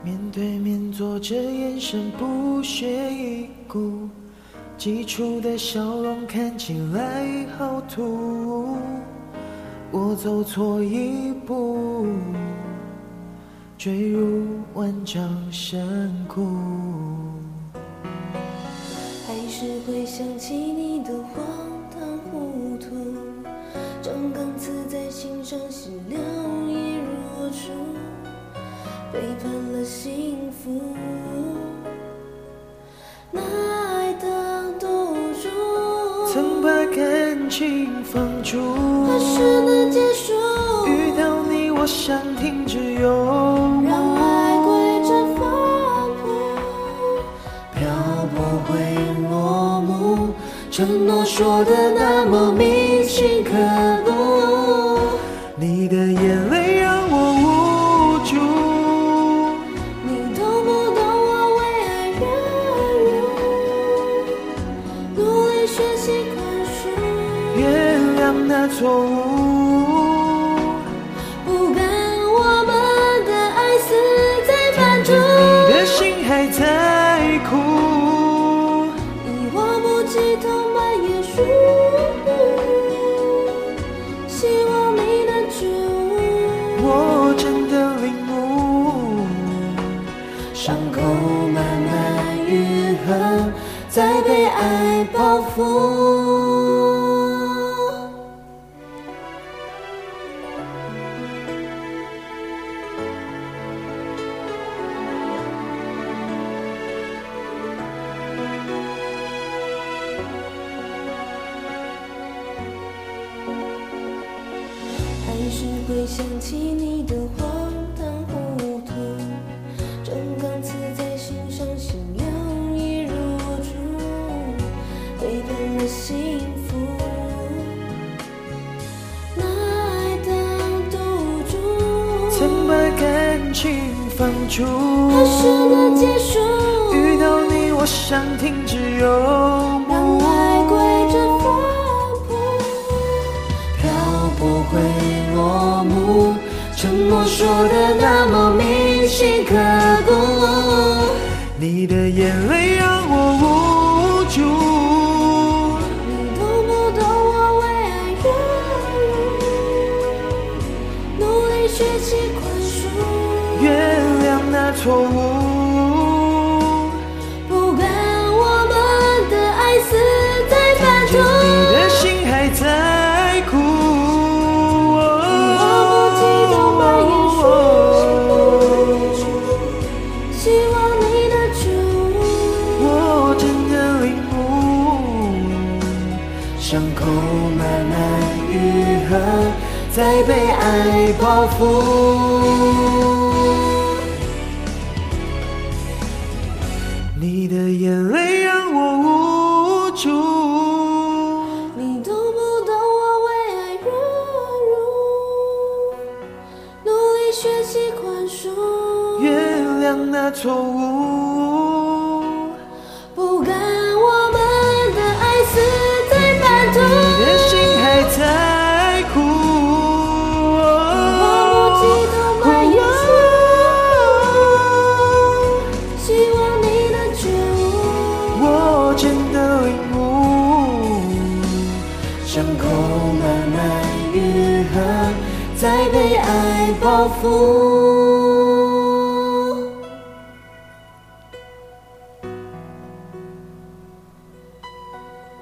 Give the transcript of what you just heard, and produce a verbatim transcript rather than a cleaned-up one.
面对面坐着，眼神不屑一顾，挤出的笑容看起来好突兀。我走错一步，坠入万丈深谷。 还是会想起你的荒唐糊涂，张钢刺在心上，心凉意如初，背叛了幸福，那爱的赌注， 曾把感情放逐， 何时能结束？ 遇到你我想停止游牧， 让爱归真反扑， 漂泊会落幕，承诺说的那么铭心刻骨，你的眼泪让我无助， 你懂不懂我为爱忍辱，努力学习宽恕， 原谅那错误， 不甘我们的爱死在半途， 你的心还在哭， 一望无际痛满眼树，希望你能觉悟， 我真的领悟，伤口慢慢愈合，再被爱报复。 还是会想起你的荒唐糊涂，张钢刺在心上，心凉意如初，背叛了幸福，那爱的赌注， 曾把感情放逐， 何时能结束？ 遇到你我想停止游让牧， 爱归真反扑， 漂泊会落幕，承诺说的那么铭心刻骨，你的眼泪让我无助， 你懂不懂我为爱忍辱，努力学习宽恕， 原谅那错误， 不甘我们的爱死在半途， 你的心还在哭， 一望无际痛满眼树，希望你能觉悟， 我真的领悟，伤口慢慢愈合，再被爱报复，你的眼泪让我无助， 你懂不懂我为爱忍辱，努力学习宽恕， 原谅那错误， 不甘我们的爱死在半途， 你的心还在哭， 一望无际痛满眼树，希望你能觉悟， 我真的领悟，伤口慢慢愈合，再被爱报复。